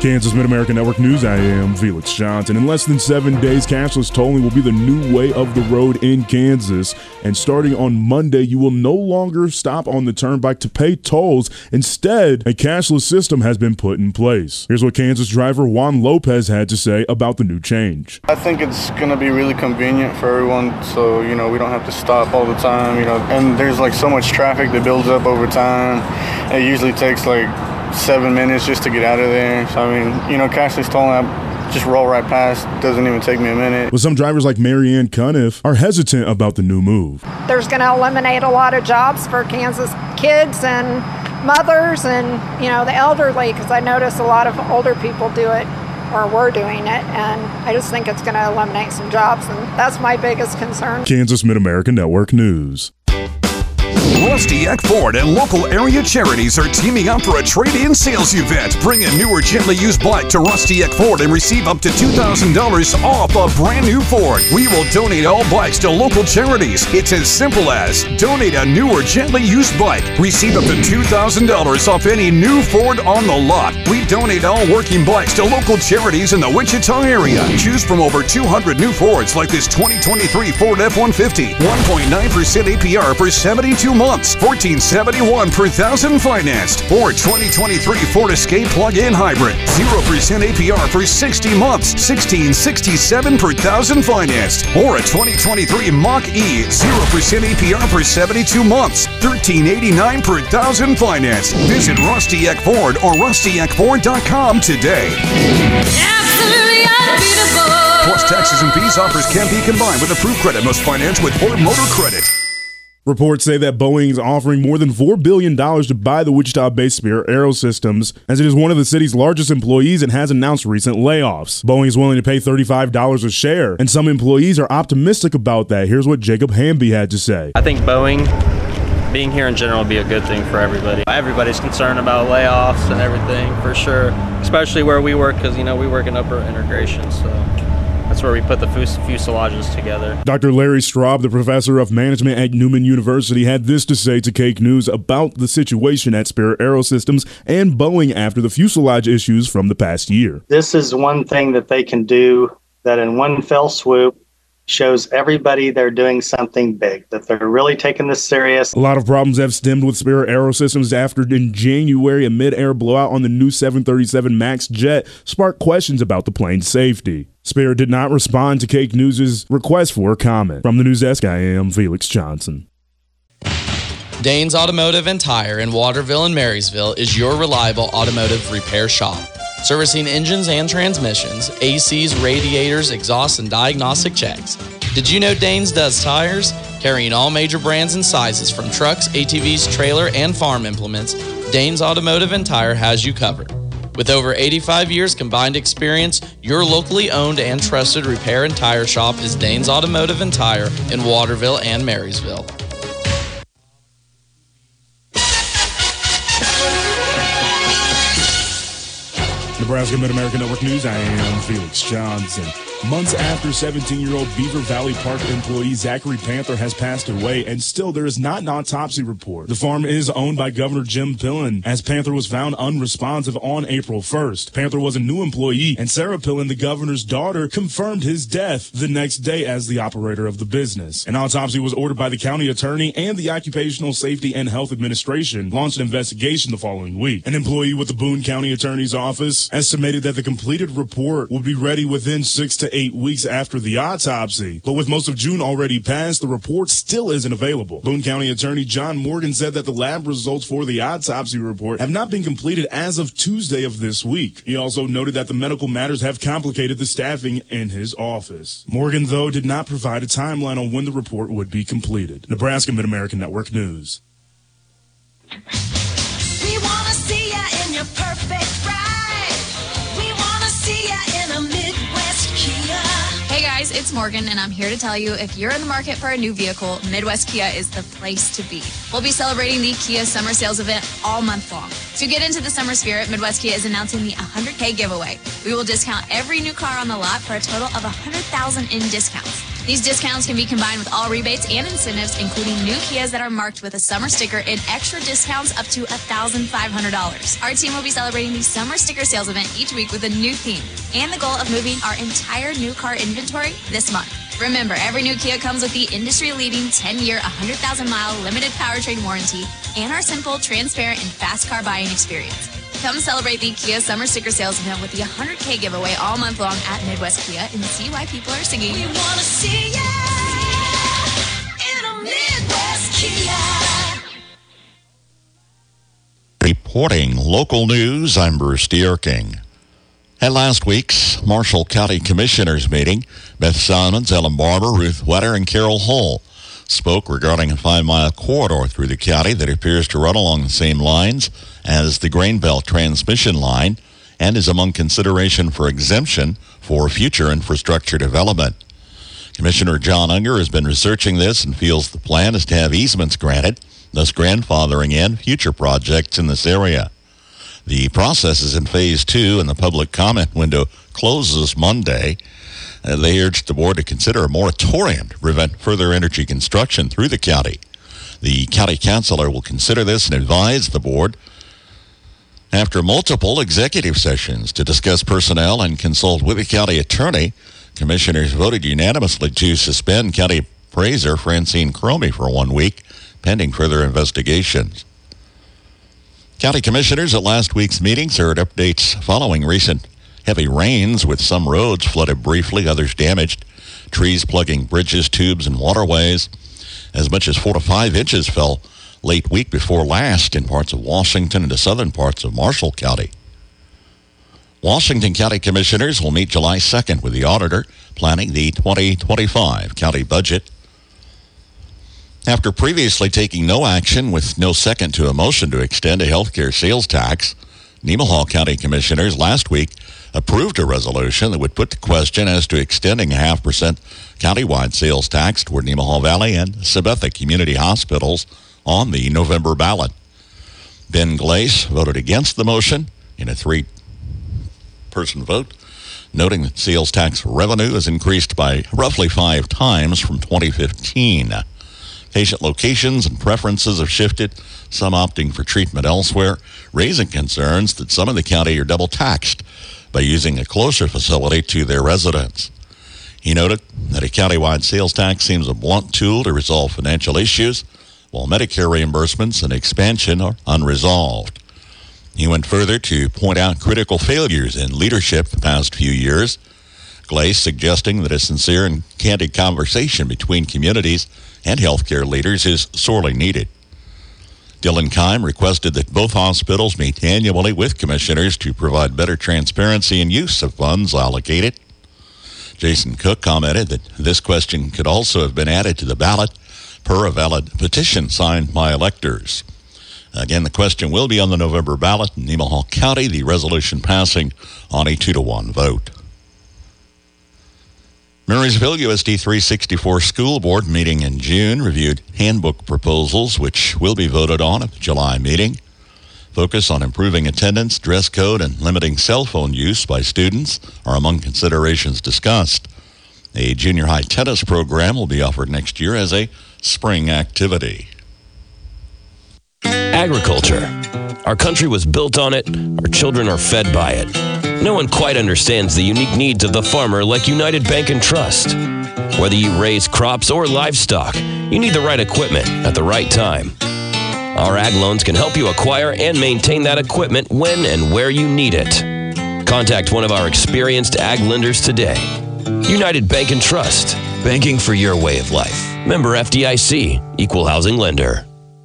Kansas Mid-American Network News, I am Felix Johnson. In less than 7 days, cashless tolling will be the new way of the road in Kansas. And starting on Monday, you will no longer stop on the turnpike to pay tolls. Instead, a cashless system has been put in place. Here's what Kansas driver Juan Lopez had to say about the new change. I think it's going to be really convenient for everyone, so, we don't have to stop all the time, and there's so much traffic that builds up over time. It usually takes 7 minutes just to get out of there. So, cashless tolling, I just roll right past. Doesn't even take me a minute. But some drivers like Marianne Cuniff are hesitant about the new move. There's going to eliminate a lot of jobs for Kansas kids and mothers and, the elderly, because I notice a lot of older people do it or were doing it, and I just think it's going to eliminate some jobs, and that's my biggest concern. Kansas Mid-American Network News. Rusty Eck Ford and local area charities are teaming up for a trade-in sales event. Bring a new or gently used bike to Rusty Eck Ford and receive up to $2,000 off a brand new Ford. We will donate all bikes to local charities. It's as simple as donate a new or gently used bike. Receive up to $2,000 off any new Ford on the lot. We donate all working bikes to local charities in the Wichita area. Choose from over 200 new Fords like this 2023 Ford F-150. 1.9% APR for 72 months. $1,471 per thousand financed. Or 2023 Ford Escape plug-in hybrid. 0% APR for 60 months. $1,667 per thousand financed. Or a 2023 Mach-E. 0% APR for 72 months. $1,389 per thousand financed. Visit Rusty Eck Ford or rustyeckford.com today. Absolutely unbeatable. Plus taxes and fees. Offers can be combined with approved credit. Must finance with Ford Motor Credit. Reports say that Boeing is offering more than $4 billion to buy the Wichita-based Spirit AeroSystems, as it is one of the city's largest employees and has announced recent layoffs. Boeing is willing to pay $35 a share, and some employees are optimistic about that. Here's what Jacob Hamby had to say. I think Boeing being here in general would be a good thing for everybody. Everybody's concerned about layoffs and everything, for sure, especially where we work, because, we work in upper integration, so that's where we put the fuselages together. Dr. Larry Straub, the professor of management at Newman University, had this to say to Cake News about the situation at Spirit AeroSystems and Boeing after the fuselage issues from the past year. This is one thing that they can do that in one fell swoop shows everybody they're doing something big, that they're really taking this serious. A lot of problems have stemmed with Spirit AeroSystems after in January a mid-air blowout on the new 737 MAX jet sparked questions about the plane's safety. Spirit did not respond to Cake News' request for a comment. From the news desk, I am Felix Johnson. Danes Automotive and Tire in Waterville and Marysville is your reliable automotive repair shop. Servicing engines and transmissions, ACs, radiators, exhaust, and diagnostic checks. Did you know Danes does tires? Carrying all major brands and sizes from trucks, ATVs, trailer, and farm implements, Danes Automotive and Tire has you covered. With over 85 years combined experience, your locally owned and trusted repair and tire shop is Danes Automotive and Tire in Waterville and Marysville. Nebraska Mid-American Network News, I am Felix Johnson. Months after 17-year-old Beaver Valley Park employee Zachary Panther has passed away, and still there is not an autopsy report. The farm is owned by Governor Jim Pillen, as Panther was found unresponsive on April 1st. Panther was a new employee, and Sarah Pillen, the governor's daughter, confirmed his death the next day as the operator of the business. An autopsy was ordered by the county attorney, and the Occupational Safety and Health Administration launched an investigation the following week. An employee with the Boone County Attorney's Office estimated that the completed report will be ready within 6 to 8 weeks after the autopsy. But with most of June already passed, the report still isn't available. Boone County Attorney John Morgan said that the lab results for the autopsy report have not been completed as of Tuesday of this week. He also noted that the medical matters have complicated the staffing in his office. Morgan, though, did not provide a timeline on when the report would be completed. Nebraska Mid-American Network News. We want to see ya in your perfect ride. We want to see ya in a Midwest Kia. Hey guys, it's Morgan, and I'm here to tell you if you're in the market for a new vehicle, Midwest Kia is the place to be. We'll be celebrating the Kia Summer Sales event all month long. To get into the summer spirit, Midwest Kia is announcing the 100K giveaway. We will discount every new car on the lot for a total of $100,000 in discounts. These discounts can be combined with all rebates and incentives, including new Kias that are marked with a summer sticker and extra discounts up to $1,500. Our team will be celebrating the summer sticker sales event each week with a new theme and the goal of moving our entire new car inventory this month. Remember, every new Kia comes with the industry-leading 10-year, 100,000-mile limited powertrain warranty and our simple, transparent, and fast car buying experience. Come celebrate the Kia Summer Sticker Sales event with the 100K giveaway all month long at Midwest Kia and see why people are singing. We want to see ya in a Midwest Kia. Reporting local news, I'm Bruce Dierking. At last week's Marshall County Commissioners meeting, Beth Simons, Ellen Barber, Ruth Wetter, and Carol Hull spoke regarding a 5-mile corridor through the county that appears to run along the same lines as the Grain Belt transmission line and is among consideration for exemption for future infrastructure development. Commissioner John Unger has been researching this and feels the plan is to have easements granted, thus grandfathering in future projects in this area. The process is in Phase 2 and the public comment window closes Monday. They urged the board to consider a moratorium to prevent further energy construction through the county. The county councilor will consider this and advise the board. After multiple executive sessions to discuss personnel and consult with the county attorney, commissioners voted unanimously to suspend county appraiser Francine Cromie for 1 week, pending further investigations. County commissioners at last week's meetings heard updates following recent heavy rains, with some roads flooded briefly, others damaged, trees plugging bridges, tubes, and waterways. As much as 4 to 5 inches fell late week before last in parts of Washington and the southern parts of Marshall County. Washington County Commissioners will meet July 2nd with the auditor, planning the 2025 county budget. After previously taking no action with no second to a motion to extend a health care sales tax, Nemaha County Commissioners last week approved a resolution that would put the question as to extending a 0.5% countywide sales tax toward Nemaha Valley and Sabetha community hospitals on the November ballot. Ben Glace voted against the motion in a 3-person vote, noting that sales tax revenue has increased by roughly 5 times from 2015. Patient locations and preferences have shifted, some opting for treatment elsewhere, raising concerns that some in the county are double taxed by using a closer facility to their residents. He noted that a countywide sales tax seems a blunt tool to resolve financial issues, while Medicare reimbursements and expansion are unresolved. He went further to point out critical failures in leadership the past few years, Glace suggesting that a sincere and candid conversation between communities and healthcare leaders is sorely needed. Dylan Keim requested that both hospitals meet annually with commissioners to provide better transparency and use of funds allocated. Jason Cook commented that this question could also have been added to the ballot per a valid petition signed by electors. Again, the question will be on the November ballot in Nemaha County, the resolution passing on a 2-to-1 vote. Marysville USD 364 School Board meeting in June reviewed handbook proposals, which will be voted on at the July meeting. Focus on improving attendance, dress code, and limiting cell phone use by students are among considerations discussed. A junior high tennis program will be offered next year as a spring activity. Agriculture. Our country was built on it. Our children are fed by it. No one quite understands the unique needs of the farmer like United Bank and Trust. Whether you raise crops or livestock, you need the right equipment at the right time. Our ag loans can help you acquire and maintain that equipment when and where you need it. Contact one of our experienced ag lenders today. United Bank and Trust. Banking for your way of life. Member FDIC. Equal housing lender.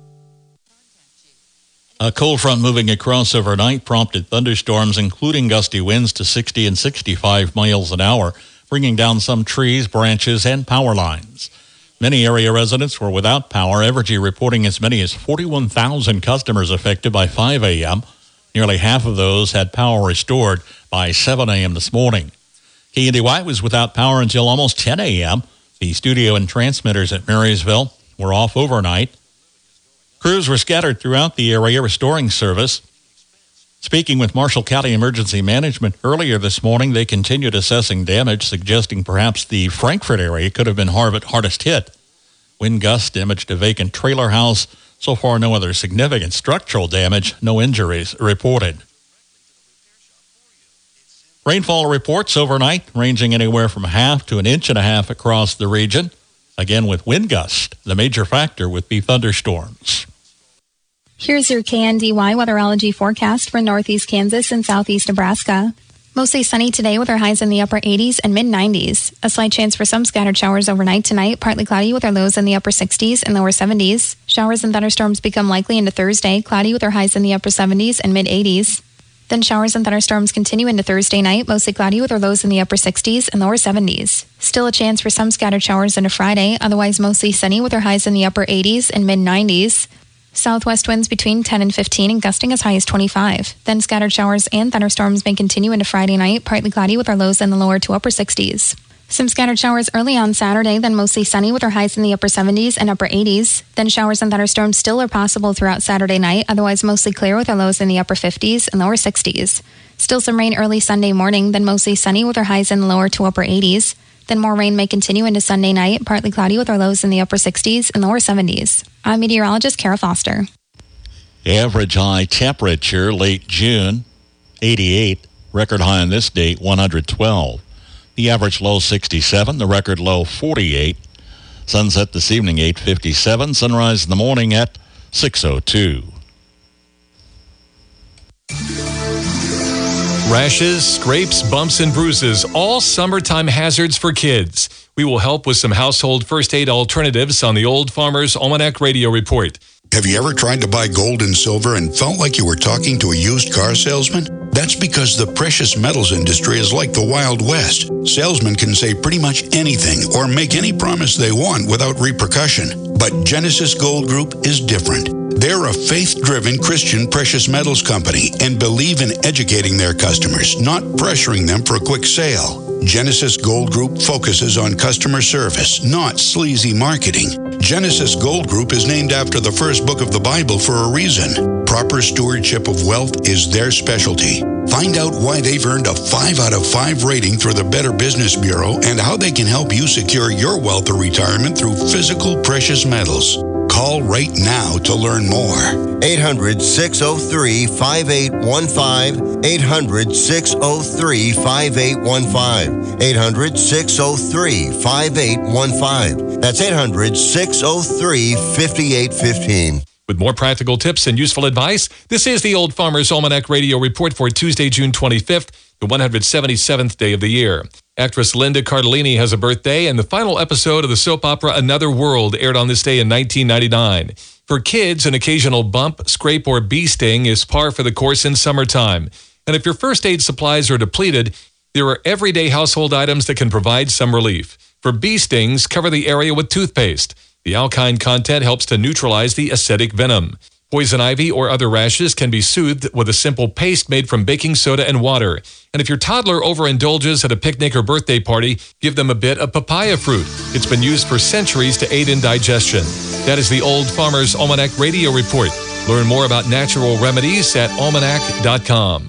A cold front moving across overnight prompted thunderstorms, including gusty winds to 60 and 65 miles an hour, bringing down some trees, branches, and power lines. Many area residents were without power, Evergy reporting as many as 41,000 customers affected by 5 a.m. Nearly half of those had power restored by 7 a.m. this morning. KNDY was without power until almost 10 a.m. The studio and transmitters at Marysville were off overnight. Crews were scattered throughout the area restoring service. Speaking with Marshall County Emergency Management earlier this morning, they continued assessing damage, suggesting perhaps the Frankfort area could have been hardest hit. Wind gusts damaged a vacant trailer house. So far, no other significant structural damage, no injuries reported. Rainfall reports overnight ranging anywhere from 1/2 to 1.5 inches across the region. Again, with wind gusts, the major factor would be thunderstorms. Here's your KNDY weatherology forecast for northeast Kansas and southeast Nebraska. Mostly sunny today with our highs in the upper 80s and mid-90s. A slight chance for some scattered showers overnight tonight, partly cloudy with our lows in the upper 60s and lower 70s. Showers and thunderstorms become likely into Thursday, cloudy with our highs in the upper 70s and mid-80s. Then showers and thunderstorms continue into Thursday night, mostly cloudy with our lows in the upper 60s and lower 70s. Still a chance for some scattered showers into Friday, otherwise mostly sunny with our highs in the upper 80s and mid-90s. Southwest winds between 10 and 15 and gusting as high as 25. Then scattered showers and thunderstorms may continue into Friday night, partly cloudy with our lows in the lower to upper 60s. Some scattered showers early on Saturday, then mostly sunny with our highs in the upper 70s and upper 80s. Then showers and thunderstorms still are possible throughout Saturday night, otherwise mostly clear with our lows in the upper 50s and lower 60s. Still some rain early Sunday morning, then mostly sunny with our highs in the lower to upper 80s. Then more rain may continue into Sunday night, partly cloudy with our lows in the upper 60s and lower 70s. I'm meteorologist Kara Foster. Average high temperature late June, 88. Record high on this date, 112. The average low, 67. The record low, 48. Sunset this evening, 8:57. Sunrise in the morning at 6:02. Rashes, scrapes, bumps, and bruises, all summertime hazards for kids. We will help with some household first aid alternatives on the Old Farmer's Almanac Radio Report. Have you ever tried to buy gold and silver and felt like you were talking to a used car salesman? That's because the precious metals industry is like the Wild West. Salesmen can say pretty much anything or make any promise they want without repercussion. But Genesis Gold Group is different. They're a faith-driven Christian precious metals company and believe in educating their customers, not pressuring them for a quick sale. Genesis Gold Group focuses on customer service, not sleazy marketing. Genesis Gold Group is named after the first book of the Bible for a reason. Proper stewardship of wealth is their specialty. Find out why they've earned a 5 out of 5 rating through the Better Business Bureau and how they can help you secure your wealth or retirement through physical precious metals. Call right now to learn more. 800-603-5815. 800-603-5815. 800-603-5815. That's 800-603-5815. With more practical tips and useful advice, this is the Old Farmer's Almanac Radio Report for Tuesday, June 25th, the 177th day of the year. Actress Linda Cardellini has a birthday, and the final episode of the soap opera Another World aired on this day in 1999. For kids, an occasional bump, scrape, or bee sting is par for the course in summertime. And if your first aid supplies are depleted, there are everyday household items that can provide some relief. For bee stings, cover the area with toothpaste. The alkyne content helps to neutralize the acidic venom. Poison ivy or other rashes can be soothed with a simple paste made from baking soda and water. And if your toddler overindulges at a picnic or birthday party, give them a bit of papaya fruit. It's been used for centuries to aid in digestion. That is the Old Farmer's Almanac Radio Report. Learn more about natural remedies at almanac.com.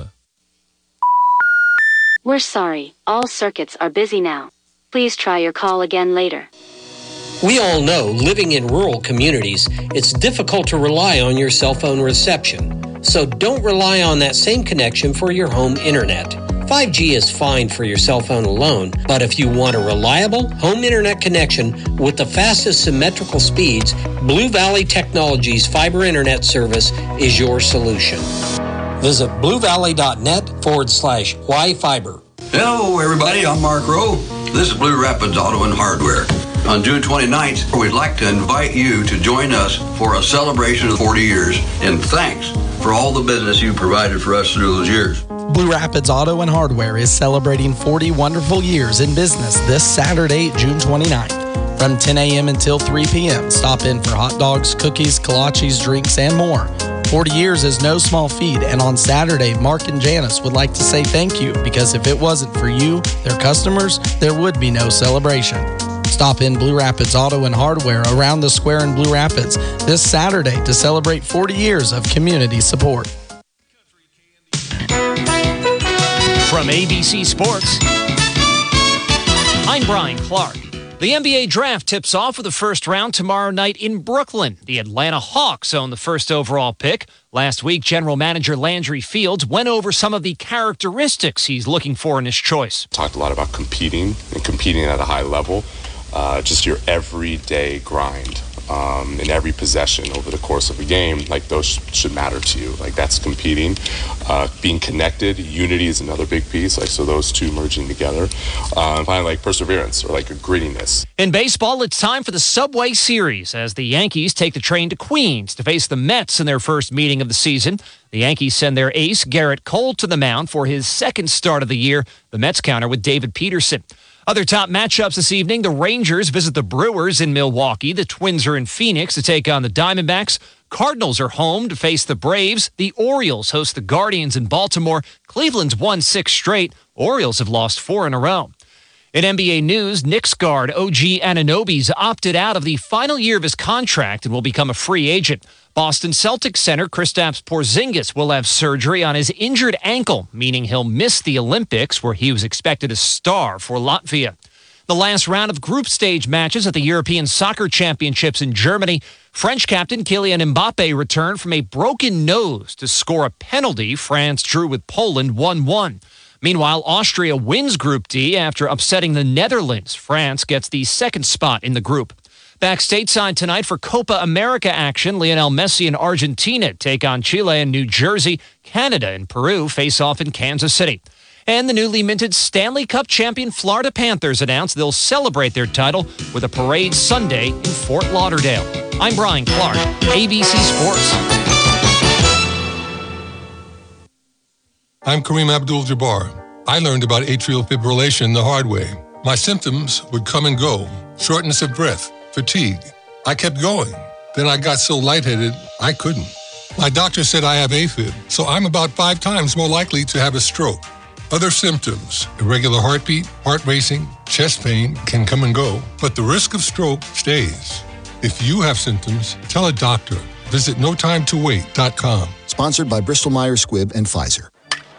We're sorry. All circuits are busy now. Please try your call again later. We all know, living in rural communities, it's difficult to rely on your cell phone reception. So don't rely on that same connection for your home internet. 5G is fine for your cell phone alone, but if you want a reliable home internet connection with the fastest symmetrical speeds, Blue Valley Technologies fiber internet service is your solution. Visit bluevalley.net/Wi-Fiber. Hello, everybody. I'm Mark Rowe. This is Blue Rapids Auto and Hardware. On June 29th, we'd like to invite you to join us for a celebration of 40 years. And thanks for all the business you provided for us through those years. Blue Rapids Auto and Hardware is celebrating 40 wonderful years in business this Saturday, June 29th. From 10 a.m. until 3 p.m., stop in for hot dogs, cookies, kolaches, drinks, and more. 40 years is no small feat, and on Saturday, Mark and Janice would like to say thank you, because if it wasn't for you, their customers, there would be no celebration. Stop in Blue Rapids Auto and Hardware around the square in Blue Rapids this Saturday to celebrate 40 years of community support. From ABC Sports, I'm Brian Clark. The NBA draft tips off with the first round tomorrow night in Brooklyn. The Atlanta Hawks own the first overall pick. Last week, general manager Landry Fields went over some of the characteristics he's looking for in his choice. Talked a lot about competing at a high level, just your everyday grind. In every possession over the course of a game, like those should matter to you. Like that's competing, being connected. Unity is another big piece. Like so, those two merging together. And finally, like perseverance or like a grittiness. In baseball, it's time for the Subway Series as the Yankees take the train to Queens to face the Mets in their first meeting of the season. The Yankees send their ace Garrett Cole to the mound for his second start of the year. The Mets counter with David Peterson. Other top matchups this evening, the Rangers visit the Brewers in Milwaukee. The Twins are in Phoenix to take on the Diamondbacks. Cardinals are home to face the Braves. The Orioles host the Guardians in Baltimore. Cleveland's won 6 straight. Orioles have lost 4 in a row. In NBA news, Knicks guard OG Anunoby's opted out of the final year of his contract and will become a free agent. Boston Celtics center Kristaps Porzingis will have surgery on his injured ankle, meaning he'll miss the Olympics, where he was expected to star for Latvia. The last round of group stage matches at the European Soccer Championships in Germany, French captain Kylian Mbappe returned from a broken nose to score a penalty. France drew with Poland 1-1. Meanwhile, Austria wins Group D after upsetting the Netherlands. France gets the second spot in the group. Back stateside tonight for Copa America action, Lionel Messi and Argentina take on Chile and New Jersey. Canada and Peru face off in Kansas City. And the newly minted Stanley Cup champion Florida Panthers announced they'll celebrate their title with a parade Sunday in Fort Lauderdale. I'm Brian Clark, ABC Sports. I'm Kareem Abdul-Jabbar. I learned about atrial fibrillation the hard way. My symptoms would come and go, shortness of breath, fatigue. I kept going. Then I got so lightheaded, I couldn't. My doctor said I have AFib, so I'm about 5 times more likely to have a stroke. Other symptoms, irregular heartbeat, heart racing, chest pain can come and go, but the risk of stroke stays. If you have symptoms, tell a doctor. Visit notimetowait.com. Sponsored by Bristol-Myers Squibb and Pfizer.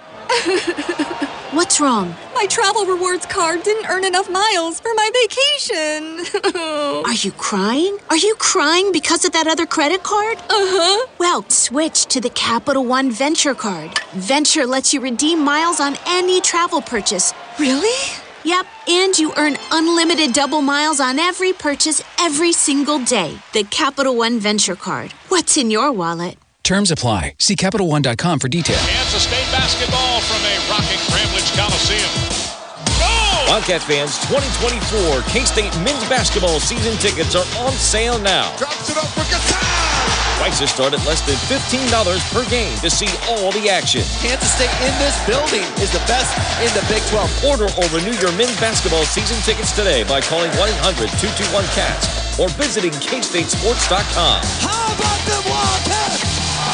What's wrong? My travel rewards card didn't earn enough miles for my vacation. Are you crying? Are you crying because of that other credit card? Uh-huh. Well, switch to the Capital One Venture card. Venture lets you redeem miles on any travel purchase. Really? Yep, and you earn unlimited double miles on every purchase every single day. The Capital One Venture card. What's in your wallet? Terms apply. See CapitalOne.com for details. Kansas State basketball from a rocking Bramlage Coliseum. Wildcat fans, 2024 K-State men's basketball season tickets are on sale now. Drops it up for Gasol. Prices start at less than $15 per game to see all the action. Kansas State in this building is the best in the Big 12. Order or renew your men's basketball season tickets today by calling 1-800-221-CATS or visiting KStateSports.com. How about the Wildcats?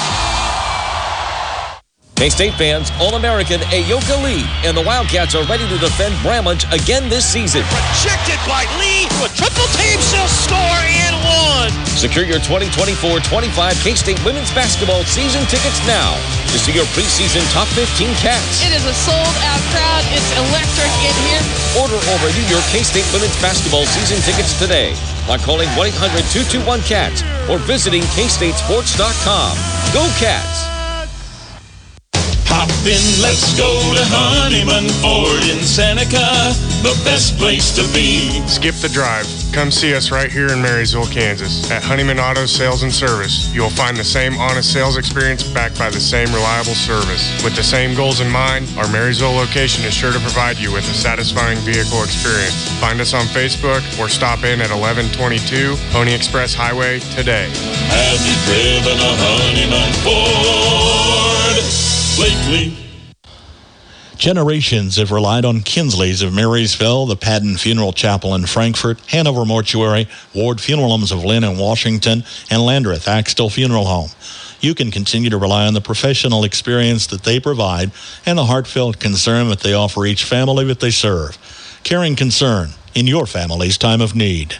K-State fans, All-American Ayoka Lee and the Wildcats are ready to defend Bramlage again this season. Rejected by Lee. A triple team, she'll score and one. Secure your 2024-25 K-State women's basketball season tickets now to see your preseason top 15 Cats. It is a sold-out crowd. It's electric in here. Order or renew your K-State women's basketball season tickets today by calling 1-800-221-CATS or visiting KStateSports.com. Go Cats! Hop in, let's go to Honeyman Ford in Seneca, the best place to be. Skip the drive. Come see us right here in Marysville, Kansas. At Honeyman Auto Sales and Service, you'll find the same honest sales experience backed by the same reliable service. With the same goals in mind, our Marysville location is sure to provide you with a satisfying vehicle experience. Find us on Facebook or stop in at 1122 Pony Express Highway today. Have you driven a Honeyman Ford lately? Generations have relied on Kinsley's of Marysville, the Padden Funeral Chapel in Frankfort, Hanover Mortuary, Ward Funeral Homes of Lynn and Washington, and Landreth Axtell Funeral Home. You can continue to rely on the professional experience that they provide and the heartfelt concern that they offer each family that they serve. Caring concern in your family's time of need.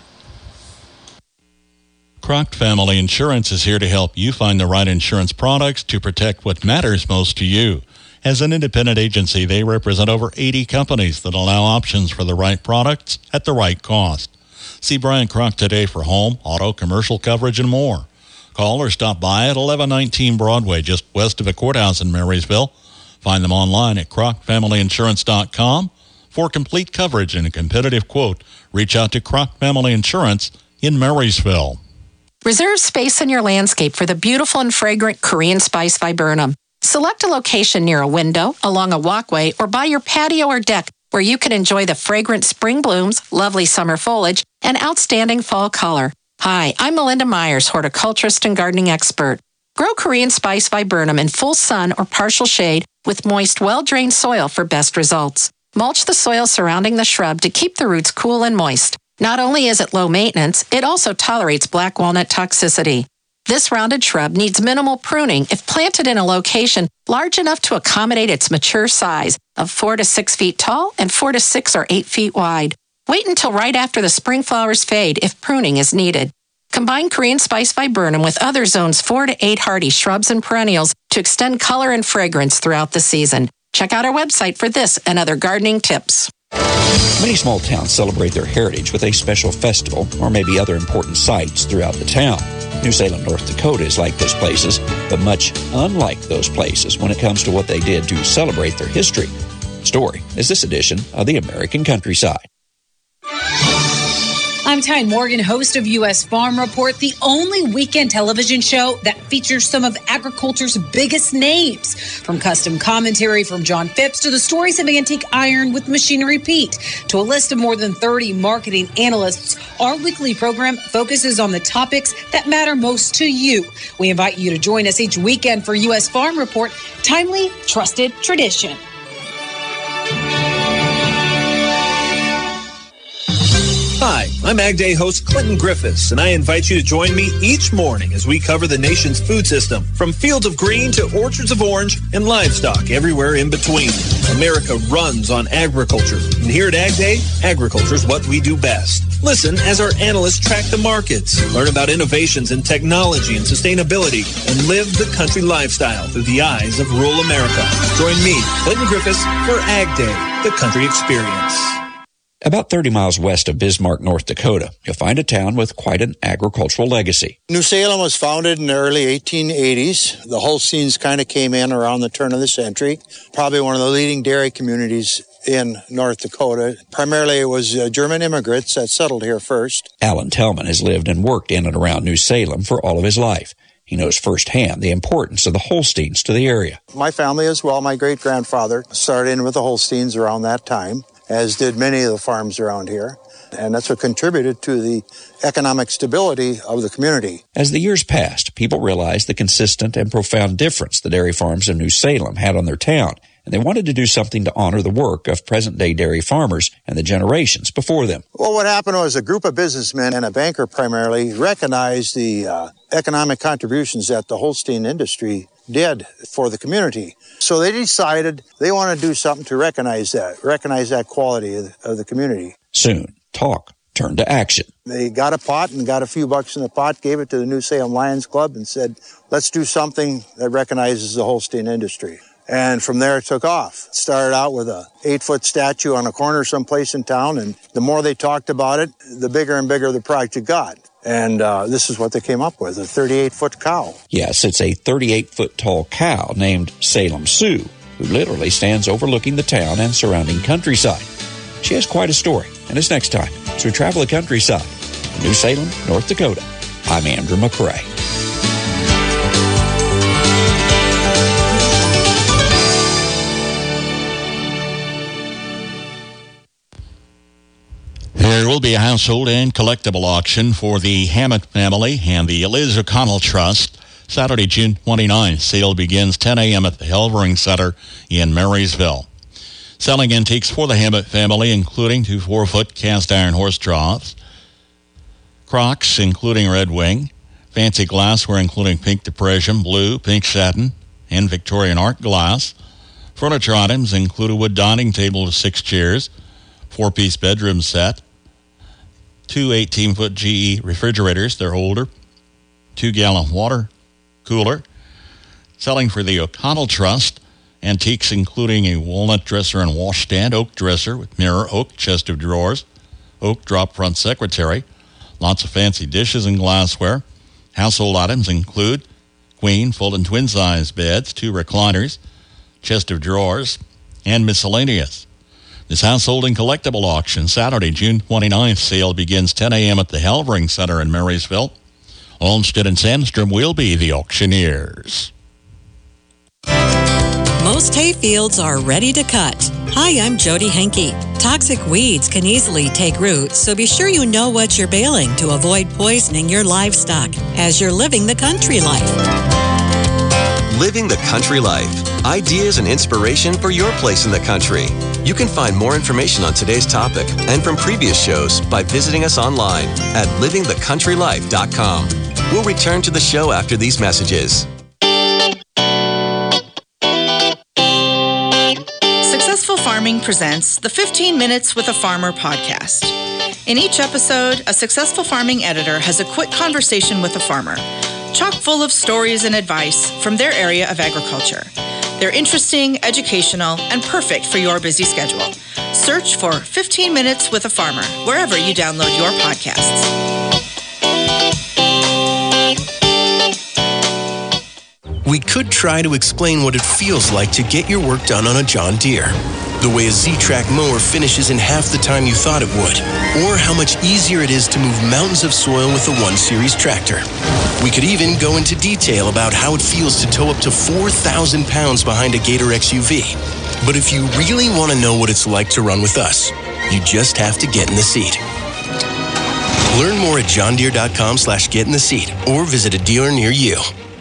Crockett Family Insurance is here to help you find the right insurance products to protect what matters most to you. As an independent agency, they represent over 80 companies that allow options for the right products at the right cost. See Brian Kroc today for home, auto, commercial coverage, and more. Call or stop by at 1119 Broadway, just west of the courthouse in Marysville. Find them online at crocfamilyinsurance.com. For complete coverage and a competitive quote, reach out to Kroc Family Insurance in Marysville. Reserve space in your landscape for the beautiful and fragrant Korean Spice Viburnum. Select a location near a window, along a walkway, or by your patio or deck where you can enjoy the fragrant spring blooms, lovely summer foliage, and outstanding fall color. Hi, I'm Melinda Myers, horticulturist and gardening expert. Grow Korean Spice Viburnum in full sun or partial shade with moist, well-drained soil for best results. Mulch the soil surrounding the shrub to keep the roots cool and moist. Not only is it low maintenance, it also tolerates black walnut toxicity. This rounded shrub needs minimal pruning if planted in a location large enough to accommodate its mature size of 4 to 6 feet tall and 4 to 6 or 8 feet wide. Wait until right after the spring flowers fade if pruning is needed. Combine Korean Spice Viburnum with other zones 4 to 8 hardy shrubs and perennials to extend color and fragrance throughout the season. Check out our website for this and other gardening tips. Many small towns celebrate their heritage with a special festival or maybe other important sites throughout the town. New Salem, North Dakota is like those places, but much unlike those places when it comes to what they did to celebrate their history. The story is this edition of the American Countryside. I'm Tyne Morgan, host of U.S. Farm Report, the only weekend television show that features some of agriculture's biggest names. From custom commentary from John Phipps to the stories of antique iron with Machinery Pete to a list of more than 30 marketing analysts, our weekly program focuses on the topics that matter most to you. We invite you to join us each weekend for U.S. Farm Report, timely, trusted tradition. Hi, I'm Ag Day host Clinton Griffiths, and I invite you to join me each morning as we cover the nation's food system, from fields of green to orchards of orange and livestock everywhere in between. America runs on agriculture, and here at Ag Day, agriculture is what we do best. Listen as our analysts track the markets, learn about innovations in technology and sustainability, and live the country lifestyle through the eyes of rural America. Join me, Clinton Griffiths, for Ag Day, the country experience. About 30 miles west of Bismarck, North Dakota, you'll find a town with quite an agricultural legacy. New Salem was founded in the early 1880s. The Holsteins kind of came in around the turn of the century. Probably one of the leading dairy communities in North Dakota. Primarily it was German immigrants that settled here first. Alan Tellman has lived and worked in and around New Salem for all of his life. He knows firsthand the importance of the Holsteins to the area. My family as well, my great-grandfather started in with the Holsteins around that time, as did many of the farms around here. And that's what contributed to the economic stability of the community. As the years passed, people realized the consistent and profound difference the dairy farms of New Salem had on their town, and they wanted to do something to honor the work of present-day dairy farmers and the generations before them. Well, what happened was a group of businessmen and a banker primarily recognized the economic contributions that the Holstein industry did for the community. So they decided they want to do something to recognize that quality of the community. Soon, talk turned to action. They got a pot and got a few bucks in the pot, gave it to the New Salem Lions Club and said, let's do something that recognizes the Holstein industry. And from there it took off. It started out with a 8-foot statue on a corner someplace in town, and the more they talked about it, the bigger and bigger the project got. And this is what they came up with, a 38-foot cow. Yes, it's a 38-foot tall cow named Salem Sue, who literally stands overlooking the town and surrounding countryside. She has quite a story, and it's next time as we travel the countryside. In New Salem, North Dakota, I'm Andrew McCrae. There will be a household and collectible auction for the Hammett family and the Liz O'Connell Trust. Saturday, June 29th. Sale begins 10 a.m. at the Helvering Center in Marysville. Selling antiques for the Hammett family, including 2 4-foot cast iron horse troughs, Crocs, including Red Wing, fancy glassware, including pink depression, blue, pink satin, and Victorian art glass. Furniture items include a wood dining table with 6 chairs, 4-piece bedroom set, 2 18-foot GE refrigerators, they're older, 2-gallon water cooler. Selling for the O'Connell Trust Antiques including a walnut dresser and washstand, oak dresser with mirror, oak chest of drawers, oak drop front secretary, lots of fancy dishes and glassware. Household items include queen, full and twin-size beds, 2 recliners, chest of drawers, and miscellaneous. This household and collectible auction, Saturday, June 29th, sale begins 10 a.m. at the Halvering Center in Marysville. Olmsted and Sandstrom will be the auctioneers. Most hay fields are ready to cut. Hi, I'm Jody Henke. Toxic weeds can easily take root, so be sure you know what you're baling to avoid poisoning your livestock as you're living the country life. Living the Country Life. Ideas and inspiration for your place in the country. You can find more information on today's topic and from previous shows by visiting us online at livingthecountrylife.com. We'll return to the show after these messages. Successful Farming presents the 15 Minutes with a Farmer podcast. In each episode, a successful farming editor has a quick conversation with a farmer, chock full of stories and advice from their area of agriculture. They're interesting, educational, and perfect for your busy schedule. Search for 15 Minutes with a Farmer wherever you download your podcasts. We could try to explain what it feels like to get your work done on a John Deere. The way a Z-Track mower finishes in half the time you thought it would. Or how much easier it is to move mountains of soil with the 1 Series tractor. We could even go into detail about how it feels to tow up to 4,000 pounds behind a Gator XUV. But if you really want to know what it's like to run with us, you just have to get in the seat. Learn more at johndeere.com/get-in-the-seat or visit a dealer near you.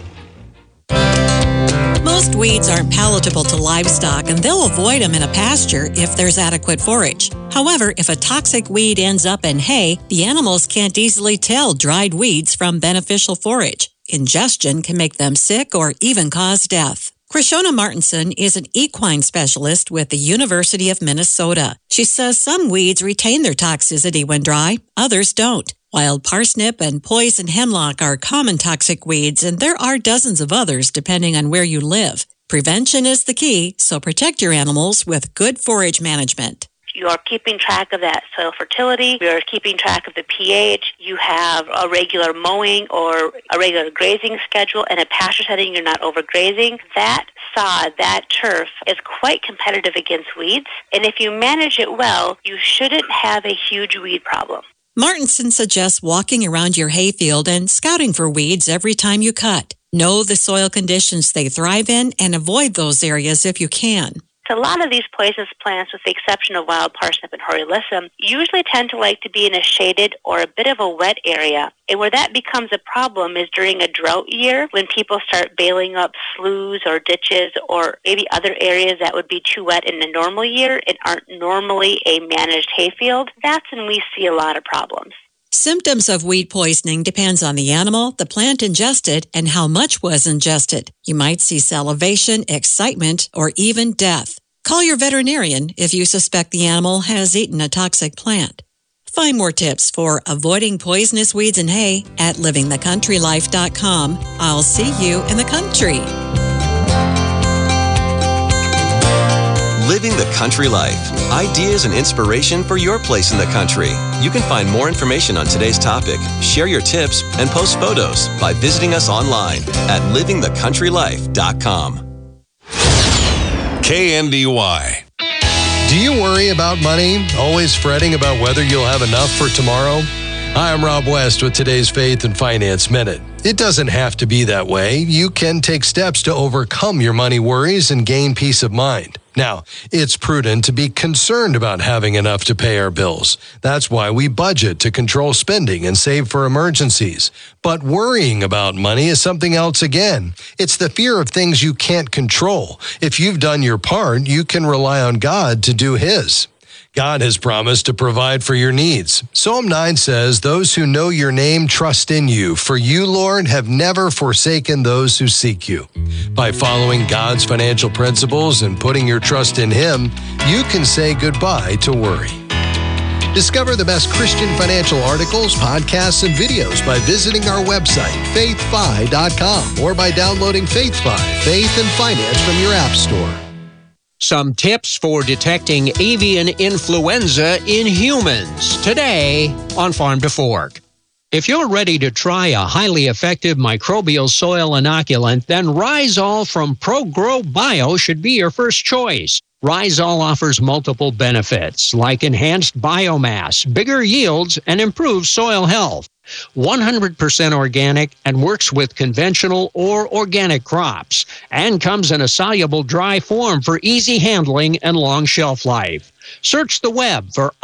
Most weeds aren't palatable to livestock, and they'll avoid them in a pasture if there's adequate forage. However, if a toxic weed ends up in hay, the animals can't easily tell dried weeds from beneficial forage. Ingestion can make them sick or even cause death. Krishona Martinson is an equine specialist with the University of Minnesota. She says some weeds retain their toxicity when dry, others don't. Wild parsnip and poison hemlock are common toxic weeds, and there are dozens of others depending on where you live. Prevention is the key, so protect your animals with good forage management. You are keeping track of that soil fertility. You are keeping track of the pH. You have a regular mowing or a regular grazing schedule. In a pasture setting, you're not overgrazing. That sod, that turf is quite competitive against weeds. And if you manage it well, you shouldn't have a huge weed problem. Martinson suggests walking around your hayfield and scouting for weeds every time you cut. Know the soil conditions they thrive in and avoid those areas if you can. A lot of these poisonous plants, with the exception of wild parsnip and horalisum, usually tend to like to be in a shaded or a bit of a wet area. And where that becomes a problem is during a drought year, when people start bailing up sloughs or ditches or maybe other areas that would be too wet in a normal year and aren't normally a managed hayfield. That's when we see a lot of problems. Symptoms of weed poisoning depends on the animal, the plant ingested, and how much was ingested. You might see salivation, excitement, or even death. Call your veterinarian if you suspect the animal has eaten a toxic plant. Find more tips for avoiding poisonous weeds in hay at livingthecountrylife.com. I'll see you in the country. Living the Country Life. Ideas and inspiration for your place in the country. You can find more information on today's topic, share your tips, and post photos by visiting us online at livingthecountrylife.com. KNDY. Do you worry about money? Always fretting about whether you'll have enough for tomorrow? Hi, I'm Rob West with today's Faith and Finance Minute. It doesn't have to be that way. You can take steps to overcome your money worries and gain peace of mind. Now, it's prudent to be concerned about having enough to pay our bills. That's why we budget to control spending and save for emergencies. But worrying about money is something else again. It's the fear of things you can't control. If you've done your part, you can rely on God to do His. God has promised to provide for your needs. Psalm 9 says, "Those who know your name trust in you, for you, Lord, have never forsaken those who seek you." By following God's financial principles and putting your trust in Him, you can say goodbye to worry. Discover the best Christian financial articles, podcasts, and videos by visiting our website, faithfi.com, or by downloading FaithFi, Faith and Finance, from your app store. Some tips for detecting avian influenza in humans today on Farm to Fork. If you're ready to try a highly effective microbial soil inoculant, then Rhizol from ProGrow Bio should be your first choice. Rhizol offers multiple benefits like enhanced biomass, bigger yields, and improved soil health. 100% organic and works with conventional or organic crops, and comes in a soluble dry form for easy handling and long shelf life. Search the web for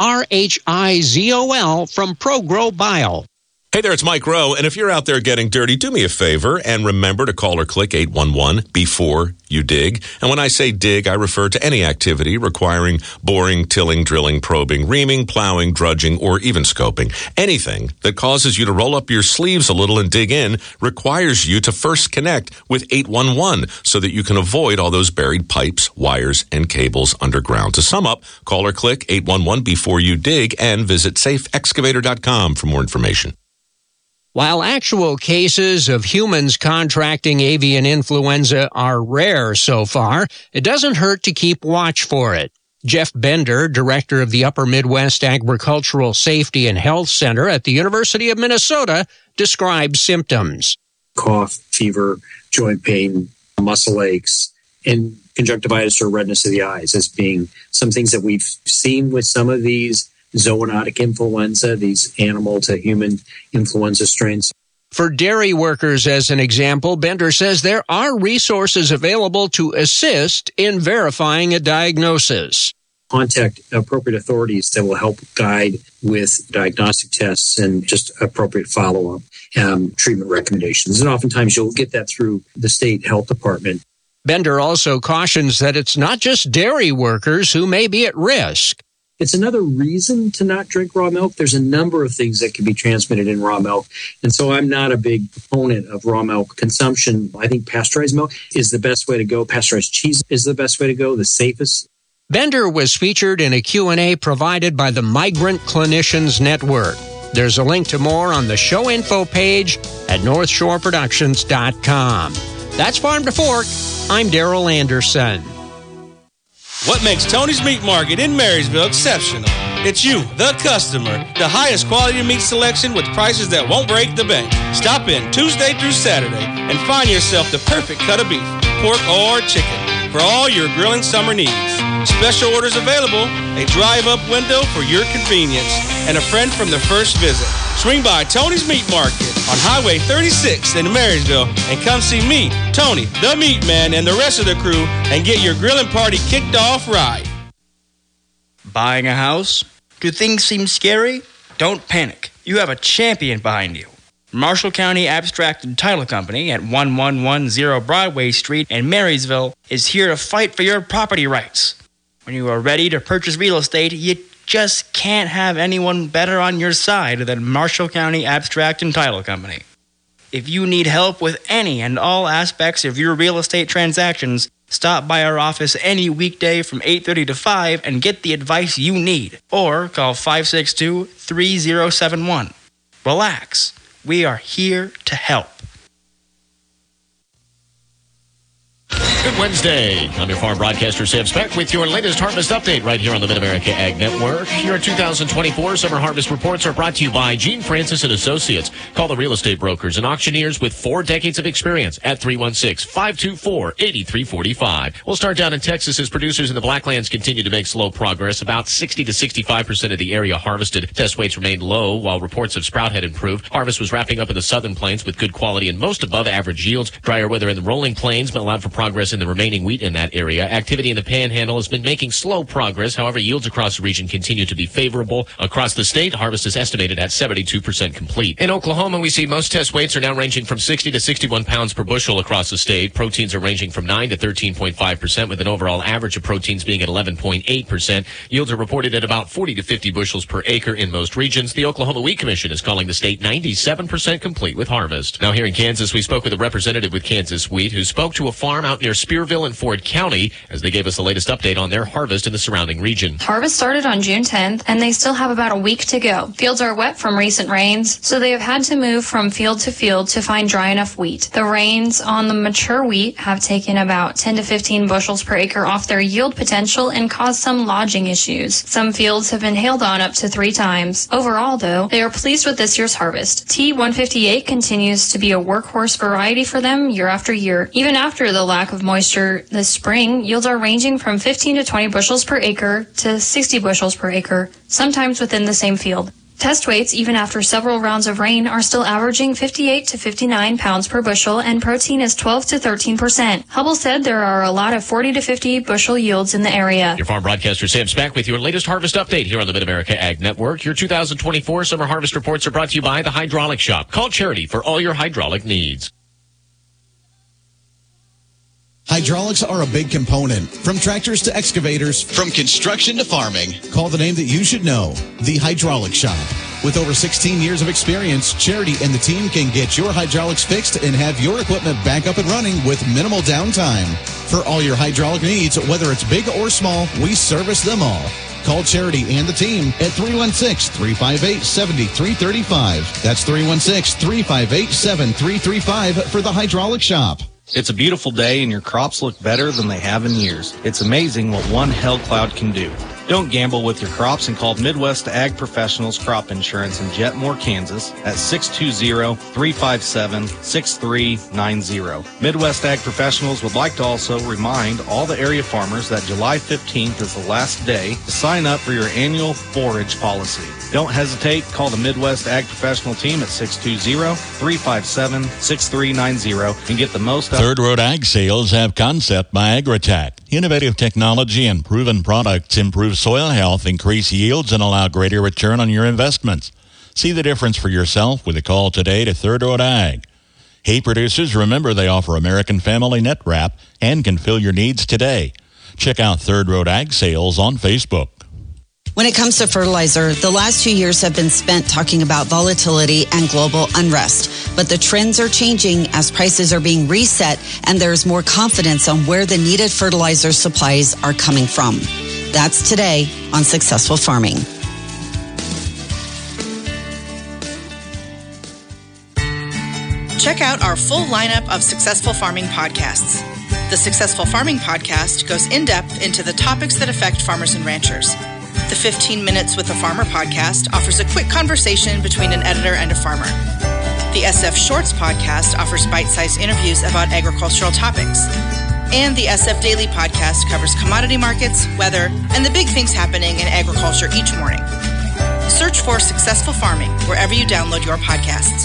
RHIZOL from ProGrow Bio. Hey there, it's Mike Rowe, and if you're out there getting dirty, do me a favor and remember to call or click 811 before you dig. And when I say dig, I refer to any activity requiring boring, tilling, drilling, probing, reaming, plowing, drudging, or even scoping. Anything that causes you to roll up your sleeves a little and dig in requires you to first connect with 811 so that you can avoid all those buried pipes, wires, and cables underground. To sum up, call or click 811 before you dig and visit safeexcavator.com for more information. While actual cases of humans contracting avian influenza are rare so far, it doesn't hurt to keep watch for it. Jeff Bender, director of the Upper Midwest Agricultural Safety and Health Center at the University of Minnesota, describes symptoms. Cough, fever, joint pain, muscle aches, and conjunctivitis or redness of the eyes as being some things that we've seen with some of these zoonotic influenza, these animal to human influenza strains. For dairy workers, as an example, Bender says there are resources available to assist in verifying a diagnosis. Contact appropriate authorities that will help guide with diagnostic tests and just appropriate follow-up treatment recommendations. And oftentimes you'll get that through the state health department. Bender also cautions that it's not just dairy workers who may be at risk. It's another reason to not drink raw milk. There's a number of things that can be transmitted in raw milk. And so I'm not a big proponent of raw milk consumption. I think pasteurized milk is the best way to go. Pasteurized cheese is the best way to go, the safest. Bender was featured in a Q&A provided by the Migrant Clinicians Network. There's a link to more on the show info page at northshoreproductions.com. That's Farm to Fork. I'm Daryl Anderson. What makes Tony's Meat Market in Marysville exceptional? It's you, the customer. The highest quality meat selection with prices that won't break the bank. Stop in Tuesday through Saturday and find yourself the perfect cut of beef, pork, or chicken for all your grilling summer needs. Special orders available, a drive-up window for your convenience, and a friend from the first visit. Swing by Tony's Meat Market on Highway 36 in Marysville and come see me, Tony, the Meat Man, and the rest of the crew and get your grilling party kicked off right. Buying a house? Do things seem scary? Don't panic. You have a champion behind you. Marshall County Abstract and Title Company at 1110 Broadway Street in Marysville is here to fight for your property rights. When you are ready to purchase real estate, you just can't have anyone better on your side than Marshall County Abstract and Title Company. If you need help with any and all aspects of your real estate transactions, stop by our office any weekday from 8:30 to 5 and get the advice you need. Or call 562-3071. Relax. We are here to help. Good Wednesday. I'm your farm broadcaster, Sam Speck, with your latest harvest update right here on the Mid-America Ag Network. Your 2024 summer harvest reports are brought to you by Gene Francis & Associates. Call the real estate brokers and auctioneers with 4 decades of experience at 316-524-8345. We'll start down in Texas as producers in the Blacklands continue to make slow progress. About 60 to 65% of the area harvested. Test weights remained low while reports of sprout had improved. Harvest was wrapping up in the southern plains with good quality and most above average yields. Drier weather in the rolling plains allowed for progress in the remaining wheat in that area. Activity in the Panhandle has been making slow progress. However, yields across the region continue to be favorable. Across the state, harvest is estimated at 72% complete. In Oklahoma, we see most test weights are now ranging from 60 to 61 pounds per bushel across the state. Proteins are ranging from 9 to 13.5%, with an overall average of proteins being at 11.8%. Yields are reported at about 40 to 50 bushels per acre in most regions. The Oklahoma Wheat Commission is calling the state 97% complete with harvest. Now here in Kansas, we spoke with a representative with Kansas Wheat who spoke to a farm out near Spearville and Ford County as they gave us the latest update on their harvest in the surrounding region. Harvest started on June 10th, and they still have about a week to go. Fields are wet from recent rains, so they have had to move from field to field to find dry enough wheat. The rains on the mature wheat have taken about 10 to 15 bushels per acre off their yield potential and caused some lodging issues. Some fields have been hailed on up to 3 times. Overall, though, they are pleased with this year's harvest. T158 continues to be a workhorse variety for them year after year. Even after the lack of moisture this spring, yields are ranging from 15 to 20 bushels per acre to 60 bushels per acre, sometimes within the same field. Test weights, even after several rounds of rain, are still averaging 58 to 59 pounds per bushel, and protein is 12 to 13%. Hubble said there are a lot of 40 to 50 bushel yields in the area. Your farm broadcaster Sam Spack with your latest harvest update here on the Mid-America Ag Network. Your 2024 summer harvest reports are brought to you by the Hydraulic Shop. Call Charity for all your hydraulic needs. Hydraulics are a big component, from tractors to excavators, from construction to farming. Call the name that you should know, the Hydraulic Shop. With over 16 years of experience, Charity and the team can get your hydraulics fixed and have your equipment back up and running with minimal downtime. For all your hydraulic needs, whether it's big or small, we service them all. Call Charity and the team at 316-358-7335. That's 316-358-7335 for the Hydraulic Shop. It's a beautiful day and your crops look better than they have in years. It's amazing what one hail cloud can do. Don't gamble with your crops and call Midwest Ag Professionals Crop Insurance in Jetmore, Kansas at 620-357-6390. Midwest Ag Professionals would like to also remind all the area farmers that July 15th is the last day to sign up for your annual forage policy. Don't hesitate. Call the Midwest Ag Professional team at 620-357-6390 and get the most out. Third Road Ag Sales have Concept by Agritech. Innovative technology and proven products improve soil health, increase yields, and allow greater return on your investments. See the difference for yourself with a call today to Third Road Ag. Hay producers, remember they offer American Family Net Wrap and can fill your needs today. Check out Third Road Ag Sales on Facebook. When it comes to fertilizer, the last 2 years have been spent talking about volatility and global unrest. But the trends are changing as prices are being reset and there's more confidence on where the needed fertilizer supplies are coming from. That's today on Successful Farming. Check out our full lineup of Successful Farming podcasts. The Successful Farming podcast goes in-depth into the topics that affect farmers and ranchers. The 15 Minutes with a Farmer podcast offers a quick conversation between an editor and a farmer. The SF Shorts podcast offers bite-sized interviews about agricultural topics. And the SF Daily podcast covers commodity markets, weather, and the big things happening in agriculture each morning. Search for Successful Farming wherever you download your podcasts.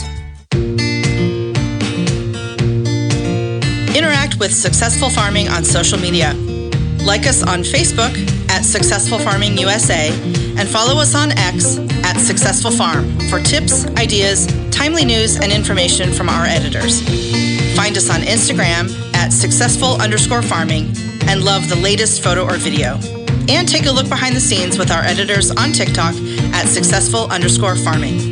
Interact with Successful Farming on social media. Like us on Facebook at Successful Farming USA and follow us on X at Successful Farm for tips, ideas, timely news, and information from our editors. Find us on Instagram at Successful_Farming and love the latest photo or video. And take a look behind the scenes with our editors on TikTok at Successful_Farming.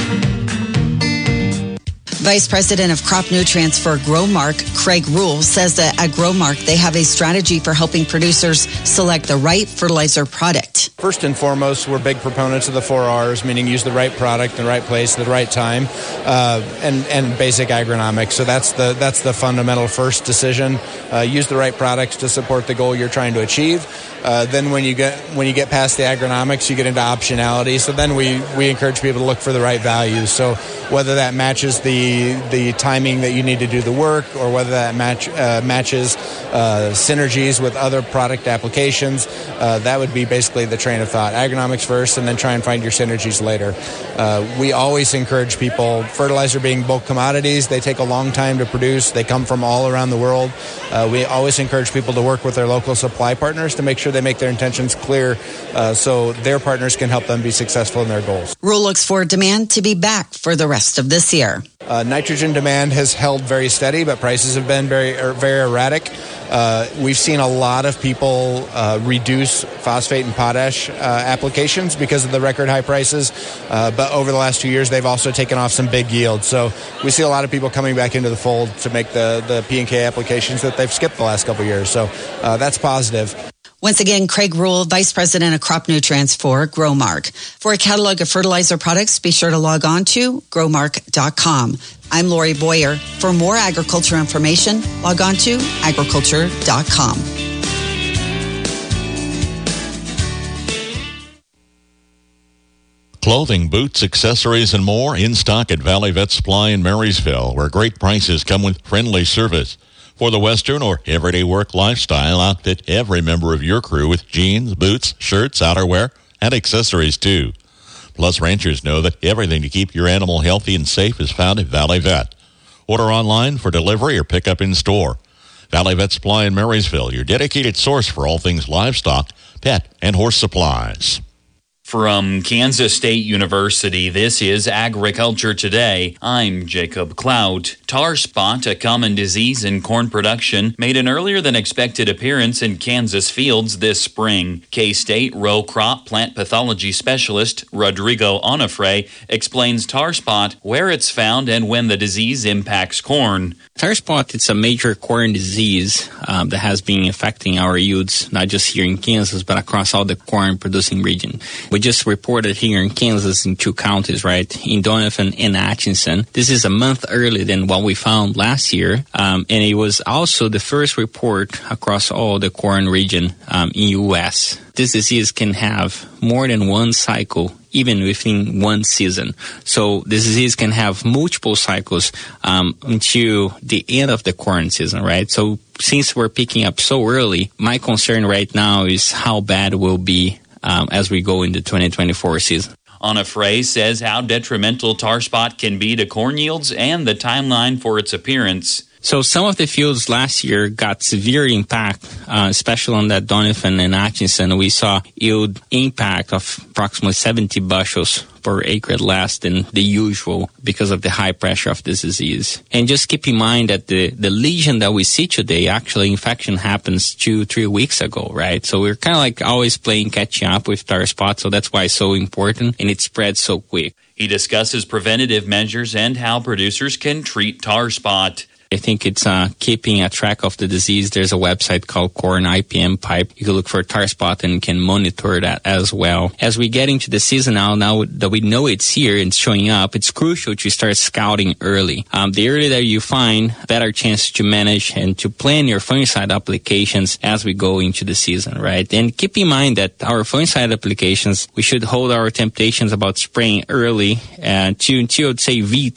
Vice President of Crop Nutrients for Growmark, Craig Rule, says that at Growmark, they have a strategy for helping producers select the right fertilizer product. First and foremost, we're big proponents of the 4 R's, meaning use the right product in the right place at the right time, and basic agronomics. So that's the fundamental first decision. Use the right products to support the goal you're trying to achieve. Then when you get past the agronomics, you get into optionality. So then we encourage people to look for the right values. So whether that matches the timing that you need to do the work, or whether that matches synergies with other product applications, that would be basically the train of thought. Agronomics first, and then try and find your synergies later. We always encourage people, fertilizer being bulk commodities, they take a long time to produce. They come from all around the world. We always encourage people to work with their local supply partners to make sure they make their intentions clear so their partners can help them be successful in their goals. Rule looks for demand to be back for the rest of this year. Nitrogen demand has held very steady, but prices have been very erratic. We've seen a lot of people reduce phosphate and potash applications because of the record high prices. But over the last 2 years, they've also taken off some big yields. So we see a lot of people coming back into the fold to make the P&K applications that they've skipped the last couple of years. So that's positive. Once again, Craig Rule, Vice President of Crop Nutrients for Growmark. For a catalog of fertilizer products, be sure to log on to growmark.com. I'm Lori Boyer. For more agriculture information, log on to agriculture.com. Clothing, boots, accessories, and more in stock at Valley Vet Supply in Marysville, where great prices come with friendly service. For the Western or everyday work lifestyle, outfit every member of your crew with jeans, boots, shirts, outerwear, and accessories too. Plus, ranchers know that everything to keep your animal healthy and safe is found at Valley Vet. Order online for delivery or pick up in store. Valley Vet Supply in Marysville, your dedicated source for all things livestock, pet, and horse supplies. From Kansas State University, this is Agriculture Today. I'm Jacob Clout. Tar spot, a common disease in corn production, made an earlier than expected appearance in Kansas fields this spring. K-State row crop plant pathology specialist Rodrigo Onofre explains tar spot, where it's found, and when the disease impacts corn. Tar spot, it's a major corn disease that has been affecting our yields, not just here in Kansas, but across all the corn producing region. We just reported here in Kansas in 2 counties, right, in Donovan and Atchison. This is a month earlier than what we found last year, and it was also the first report across all the corn region in U.S. This disease can have more than one cycle, even within one season. So this disease can have multiple cycles until the end of the corn season, right? So since we're picking up so early, my concern right now is how bad it will be as we go into 2024 season. Onofre says how detrimental tar spot can be to corn yields and the timeline for its appearance. So some of the fields last year got severe impact, especially on that Donovan and Atchison. We saw yield impact of approximately 70 bushels per acre less than the usual because of the high pressure of this disease. And just keep in mind that the lesion that we see today, actually infection happens 2-3 weeks ago, right? So we're kind of like always playing catching up with tar spot. So that's why it's so important and it spreads so quick. He discusses preventative measures and how producers can treat tar spot. I think it's keeping a track of the disease. There's a website called Corn IPM Pipe. You can look for tar spot and can monitor that as well. As we get into the season now that we know it's here and it's showing up, it's crucial to start scouting early. The earlier that you find, better chance to manage and to plan your fungicide applications as we go into the season, right? And keep in mind that our fungicide applications, we should hold our temptations about spraying early until, say,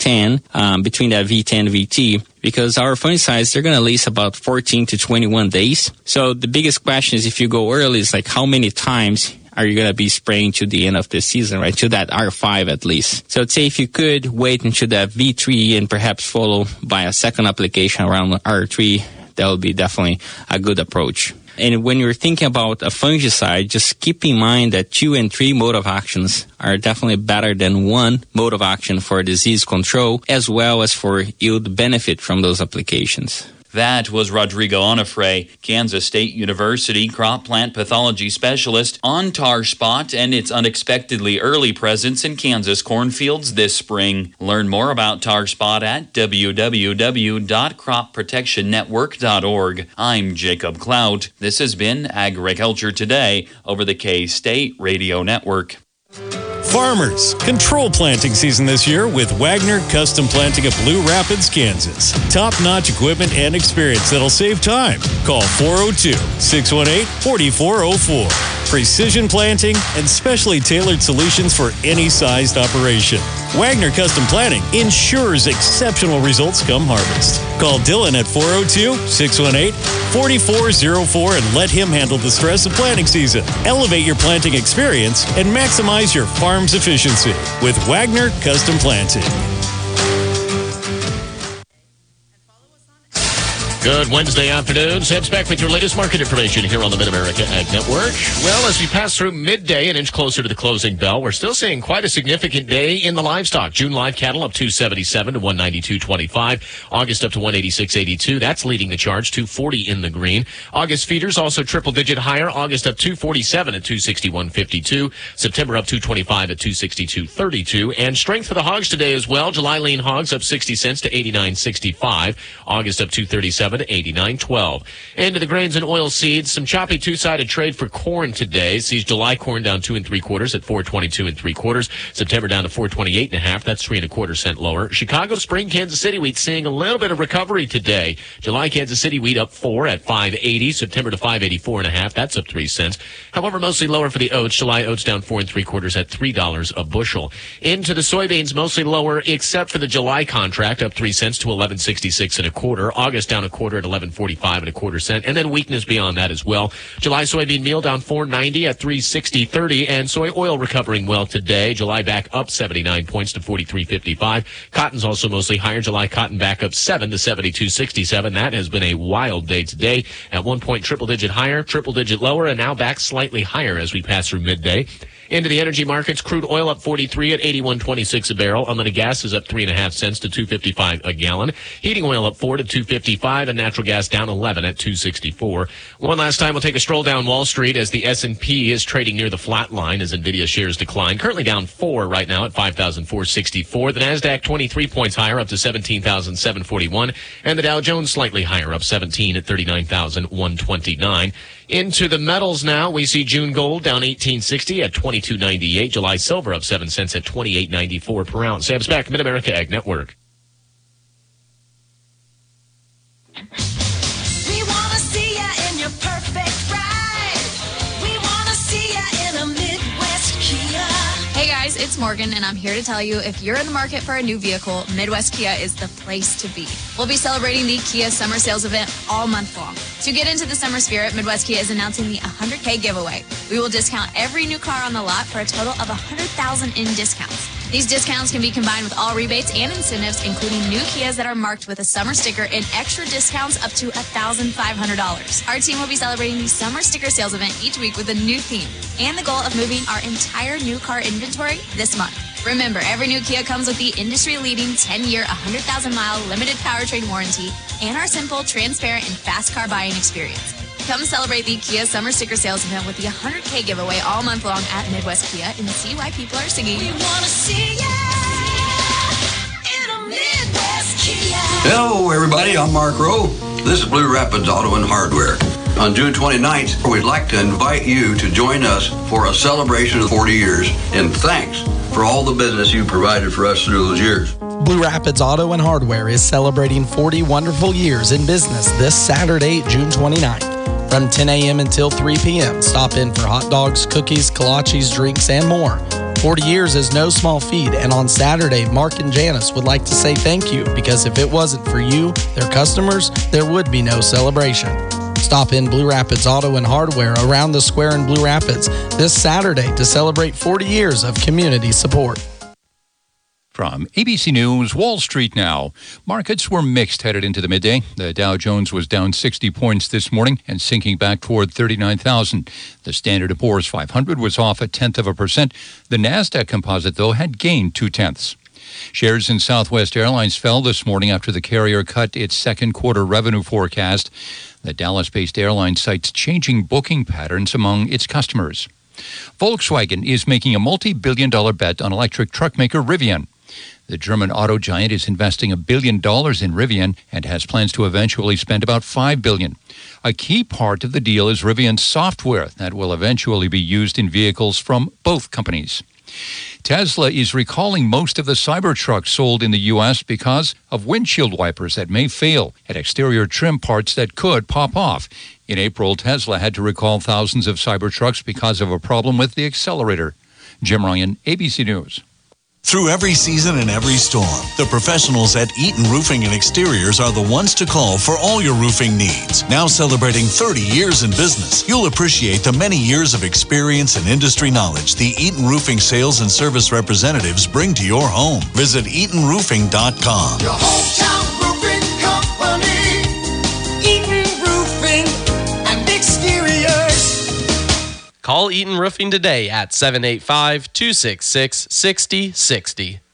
V10, between that V10 and VT. Because our fungicides, they're going to last about 14 to 21 days. So the biggest question is if you go early, it's like how many times are you going to be spraying to the end of the season, right? To that R5 at least. So I'd say if you could wait until that V3 and perhaps follow by a second application around R3, that would be definitely a good approach. And when you're thinking about a fungicide, just keep in mind that 2 and 3 mode of actions are definitely better than 1 mode of action for disease control, as well as for yield benefit from those applications. That was Rodrigo Onofre, Kansas State University crop plant pathology specialist, on tar spot and its unexpectedly early presence in Kansas cornfields this spring. Learn more about tar spot at www.cropprotectionnetwork.org. I'm Jacob Clout. This has been Agriculture Today over the K-State Radio Network. Farmers, control planting season this year with Wagner Custom Planting of Blue Rapids, Kansas. Top-notch equipment and experience that'll save time. Call 402-618-4404. Precision planting and specially tailored solutions for any sized operation. Wagner Custom Planting ensures exceptional results come harvest. Call Dylan at 402-618-4404 and let him handle the stress of planting season. Elevate your planting experience and maximize your farm's efficiency with Wagner Custom Planting. Good Wednesday afternoon. Sam Speck with your latest market information here on the Mid-America Ag Network. Well, as we pass through midday, an inch closer to the closing bell, we're still seeing quite a significant day in the livestock. June live cattle up 277 to 192.25. August up to 186.82. That's leading the charge, 240 in the green. August feeders also triple-digit higher. August up 247 at 261.52. September up 225 at 262.32. And strength for the hogs today as well. July lean hogs up 60 cents to 89.65. August up 237 to 89.12. Into the grains and oil seeds, some choppy two-sided trade for corn today. Sees July corn down 2 3/4 at 4.22 3/4. September down to 4.28 1/2. That's 3 1/4 cent lower. Chicago spring Kansas City wheat seeing a little bit of recovery today. July Kansas City wheat up 4 at 5.80. September to 5.84 1/2. That's up 3 cents. However, mostly lower for the oats. July oats down 4 3/4 at $3 a bushel. Into the soybeans, mostly lower except for the July contract, up 3 cents to 11.66 1/4. August down 1/4 at 11.45 1/4 cent, and then weakness beyond that as well. July soybean meal down 4.90 at 3.60.30, and soy oil recovering well today. July back up 79 points to 43.55. Cotton's also mostly higher. July cotton back up 7 to 72.67. That has been a wild day today. At 1 point, triple-digit higher, triple-digit lower, and now back slightly higher as we pass through midday. Into the energy markets, crude oil up 43 at 81.26 a barrel. Unleaded gas is up 3.5 cents to 2.55 a gallon. Heating oil up 4 to 2.55, and natural gas down 11 at 2.64. One last time, we'll take a stroll down Wall Street as the S&P is trading near the flat line as Nvidia shares decline. Currently down 4 right now at 5,464. The Nasdaq 23 points higher, up to 17,741, and the Dow Jones slightly higher, up 17 at 39,129. Into the metals now, we see June gold down 18.60 at 22.98. July silver up 7 cents at 28.94 per ounce. Sam Speck, Mid-America Ag Network. We want to see ya in your perfect ride. We want to see ya in a Midwest Kia. Hey guys, it's Morgan, and I'm here to tell you if you're in the market for a new vehicle, Midwest Kia is the place to be. We'll be celebrating the Kia Summer Sales Event all month long. To get into the summer spirit, Midwest Kia is announcing the 100K giveaway. We will discount every new car on the lot for a total of $100,000 in discounts. These discounts can be combined with all rebates and incentives, including new Kias that are marked with a summer sticker and extra discounts up to $1,500. Our team will be celebrating the Summer Sticker Sales Event each week with a new theme and the goal of moving our entire new car inventory this month. Remember, every new Kia comes with the industry-leading 10-year, 100,000-mile limited powertrain warranty and our simple, transparent, and fast car buying experience. Come celebrate the Kia Summer Sticker Sales Event with the 100K giveaway all month long at Midwest Kia and see why people are singing. We want to see ya in a Midwest Kia. Hello, everybody. I'm Mark Rowe. This is Blue Rapids Auto and Hardware. On June 29th, we'd like to invite you to join us for a celebration of 40 years in thanks for all the business you provided for us through those years. Blue Rapids Auto and Hardware is celebrating 40 wonderful years in business this Saturday, June 29th. From 10 a.m. until 3 p.m., stop in for hot dogs, cookies, kolaches, drinks, and more. 40 years is no small feat, and on Saturday, Mark and Janice would like to say thank you because if it wasn't for you, their customers, there would be no celebration. Stop in Blue Rapids Auto and Hardware around the square in Blue Rapids this Saturday to celebrate 40 years of community support. From ABC News, Wall Street now. Markets were mixed headed into the midday. The Dow Jones was down 60 points this morning and sinking back toward 39,000. The Standard & Poor's 500 was off 0.1%. The Nasdaq Composite, though, had gained 0.2. Shares in Southwest Airlines fell this morning after the carrier cut its second quarter revenue forecast. The Dallas-based airline cites changing booking patterns among its customers. Volkswagen is making a multi-billion-dollar bet on electric truck maker Rivian. The German auto giant is investing $1 billion in Rivian and has plans to eventually spend about $5 billion. A key part of the deal is Rivian's software that will eventually be used in vehicles from both companies. Tesla is recalling most of the Cybertrucks sold in the U.S. because of windshield wipers that may fail and exterior trim parts that could pop off. In April, Tesla had to recall thousands of Cybertrucks because of a problem with the accelerator. Jim Ryan, ABC News. Through every season and every storm, the professionals at Eaton Roofing and Exteriors are the ones to call for all your roofing needs. Now celebrating 30 years in business, you'll appreciate the many years of experience and industry knowledge the Eaton Roofing sales and service representatives bring to your home. Visit EatonRoofing.com. Your hometown roofing company, Call Eaton Roofing today at 785-266-6060.